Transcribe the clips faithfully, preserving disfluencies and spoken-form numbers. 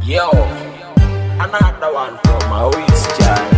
Yo, another one from my Wiz Child.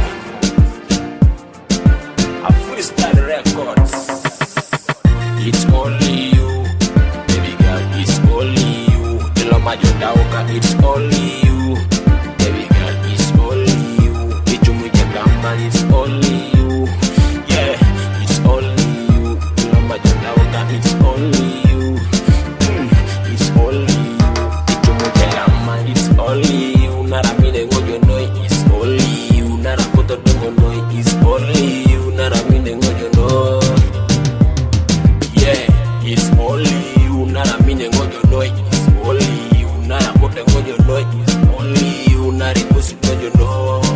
A freestyle records. It's only you, baby girl. It's only you. Ilo majodauka. It's only you, baby girl. It's only you. Ichumuja kama. It's only you. Yeah, it's only you. Ilo majodauka. It's only you. Mm, it's only you. Ichumuja kama. It's only you. Naramine ngojo noi. It's only you. Narakoto dongo noi. It's only you. Naramine ngojo noi. Yeah, it's only you. Naramine ngojo noi. It's only you. Narakoto ngojo noi. It's only you. Narikosi ngojo noi.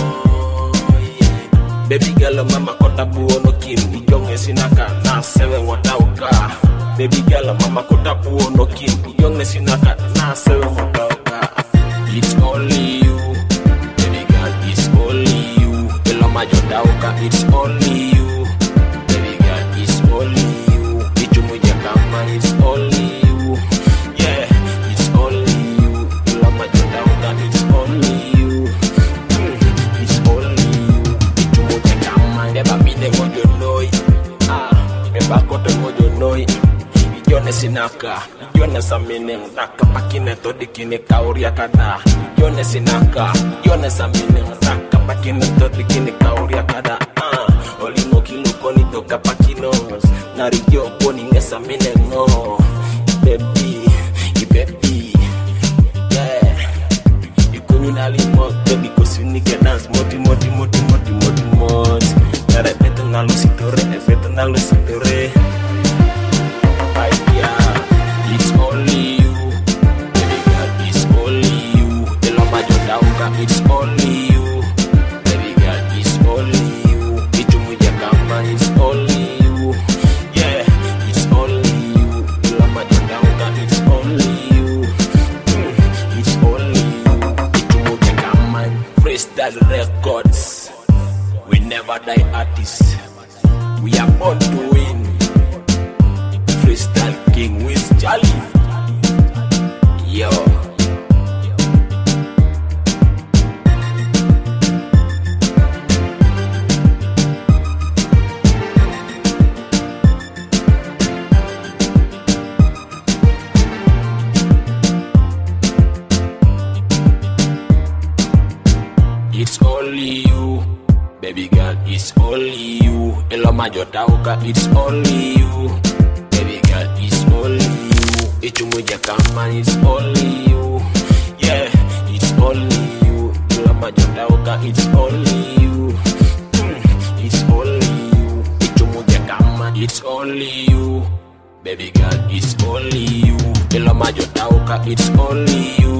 Yeah. Baby girl, mama kota buono kim. Ijonge sinaka na sewe watauka. Baby girl, mama kota buono kim. Ijonge sinaka na sewe watauka. It's only you, baby girl. It's only you. Ilo majodauka. It's only you, baby girl. It's only you. Ichumuja kama. It's only you. Yeah, it's only you. Ilo majodauka. It's only you. Mm, it's only you. Ichumuja kama. Neba mine ngojo noi. Ah, neba kote ngojo noi. Yone sinaka, yone samine Naka pakine todi kine kauria kada. Yone sinaka, yone samine Naka pakine todi kine kauria kada. Ah, olimo kilo koni toka pakinos. Nariyo koni ngesa mine ngo. Baby, i baby, yeah. Ikunyu nalimo, baby kusinike dance. Moti, moti, moti, moti, moti, moti. Nare beto nalo sitore, beto nalo sitore. It's only you, baby girl. It's only you. Ilo majodauka. It's only you, baby girl. It's only you. Ichumuja kama. It's only you. Yeah, it's only you. Ilo majodauka. It's only you. Mm, it's only you. Ichumuja kama. Freestyle records. We never die artists. We are born to win. Freestyle King Wiz Charlie. Yo. It's only you, baby girl. It's only you. Ilo majodauka. It's only you, baby girl. It's only you. Ichumuja kama. It's only you. Yeah, it's only you. Ilo majodauka. It's only you. Mm, it's only you. Ichumuja kama. It's only you, baby girl. It's only you. Ilo majodauka. It's only you.